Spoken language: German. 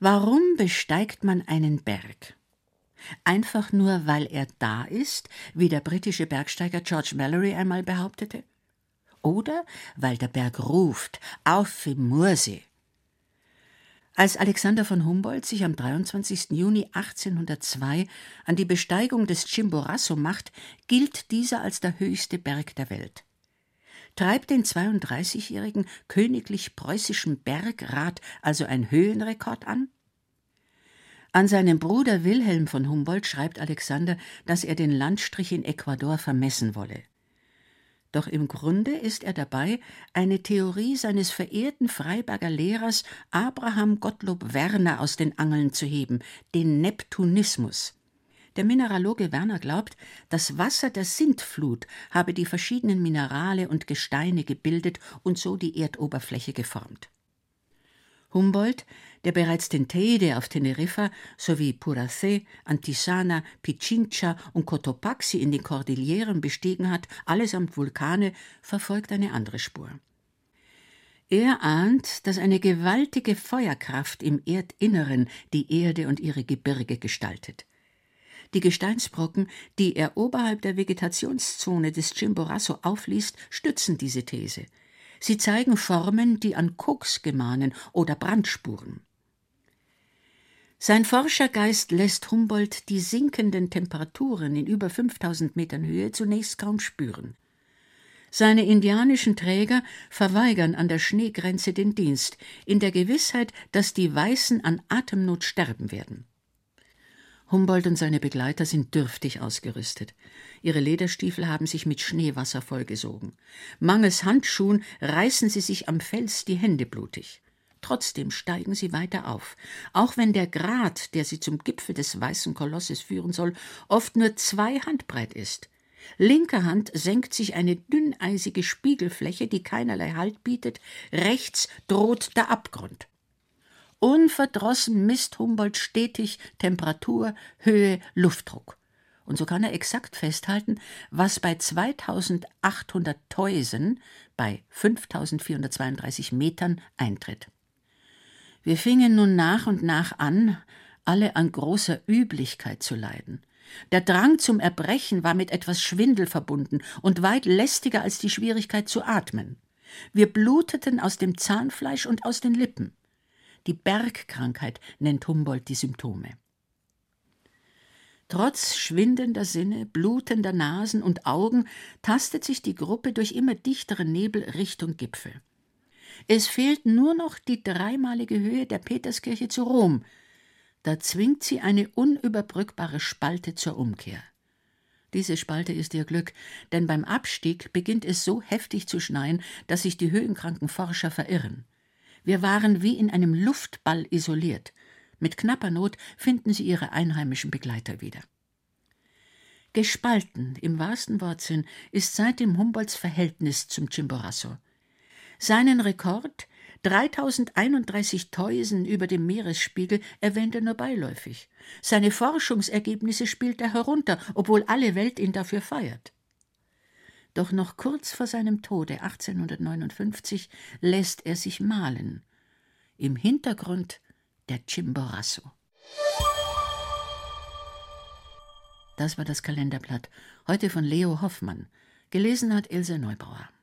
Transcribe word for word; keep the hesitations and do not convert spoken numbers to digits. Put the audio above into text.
Warum besteigt man einen Berg? Einfach nur, weil er da ist, wie der britische Bergsteiger George Mallory einmal behauptete? Oder weil der Berg ruft, auf im Murrsee? Als Alexander von Humboldt sich am dreiundzwanzigsten Juni achtzehnhundertzwei an die Besteigung des Chimborazo macht, gilt dieser als der höchste Berg der Welt. Treibt den zweiunddreißigjährigen königlich-preußischen Bergrat also ein Höhenrekord an? An seinen Bruder Wilhelm von Humboldt schreibt Alexander, dass er den Landstrich in Ecuador vermessen wolle. Doch im Grunde ist er dabei, eine Theorie seines verehrten Freiberger Lehrers Abraham Gottlob Werner aus den Angeln zu heben, den Neptunismus. Der Mineraloge Werner glaubt, das Wasser der Sintflut habe die verschiedenen Minerale und Gesteine gebildet und so die Erdoberfläche geformt. Humboldt, der bereits den Teide auf Teneriffa sowie Puracé, Antisana, Pichincha und Cotopaxi in den Kordilleren bestiegen hat, allesamt Vulkane, verfolgt eine andere Spur. Er ahnt, dass eine gewaltige Feuerkraft im Erdinneren die Erde und ihre Gebirge gestaltet. Die Gesteinsbrocken, die er oberhalb der Vegetationszone des Chimborazo aufliest, stützen diese These. Sie zeigen Formen, die an Koks gemahnen oder Brandspuren. Sein Forschergeist lässt Humboldt die sinkenden Temperaturen in über fünftausend Metern Höhe zunächst kaum spüren. Seine indianischen Träger verweigern an der Schneegrenze den Dienst, in der Gewissheit, dass die Weißen an Atemnot sterben werden. Humboldt und seine Begleiter sind dürftig ausgerüstet. Ihre Lederstiefel haben sich mit Schneewasser vollgesogen. Mangels Handschuhen reißen sie sich am Fels die Hände blutig. Trotzdem steigen sie weiter auf, auch wenn der Grat, der sie zum Gipfel des weißen Kolosses führen soll, oft nur zwei Handbreit ist. Linker Hand senkt sich eine dünneisige Spiegelfläche, die keinerlei Halt bietet, rechts droht der Abgrund. Unverdrossen misst Humboldt stetig Temperatur, Höhe, Luftdruck. Und so kann er exakt festhalten, was bei zweitausendachthundert Toisen, bei fünftausendvierhundertzweiunddreißig Metern, eintritt. Wir fingen nun nach und nach an, alle an großer Üblichkeit zu leiden. Der Drang zum Erbrechen war mit etwas Schwindel verbunden und weit lästiger als die Schwierigkeit zu atmen. Wir bluteten aus dem Zahnfleisch und aus den Lippen. Die Bergkrankheit nennt Humboldt die Symptome. Trotz schwindender Sinne, blutender Nasen und Augen tastet sich die Gruppe durch immer dichtere Nebel Richtung Gipfel. Es fehlt nur noch die dreimalige Höhe der Peterskirche zu Rom. Da zwingt sie eine unüberbrückbare Spalte zur Umkehr. Diese Spalte ist ihr Glück, denn beim Abstieg beginnt es so heftig zu schneien, dass sich die höhenkranken Forscher verirren. Wir waren wie in einem Luftball isoliert. Mit knapper Not finden sie ihre einheimischen Begleiter wieder. Gespalten, im wahrsten Wortsinn, ist seitdem Humboldts Verhältnis zum Chimborazo. Seinen Rekord, dreitausendeinunddreißig Toisen über dem Meeresspiegel, erwähnt er nur beiläufig. Seine Forschungsergebnisse spielt er herunter, obwohl alle Welt ihn dafür feiert. Doch noch kurz vor seinem Tode achtzehnhundertneunundfünfzig lässt er sich malen. Im Hintergrund der Chimborazo. Das war das Kalenderblatt, heute von Leo Hoffmann. Gelesen hat Ilse Neubauer.